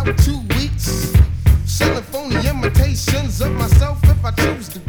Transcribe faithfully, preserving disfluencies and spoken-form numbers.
two weeks, selling phony imitations of myself if I choose to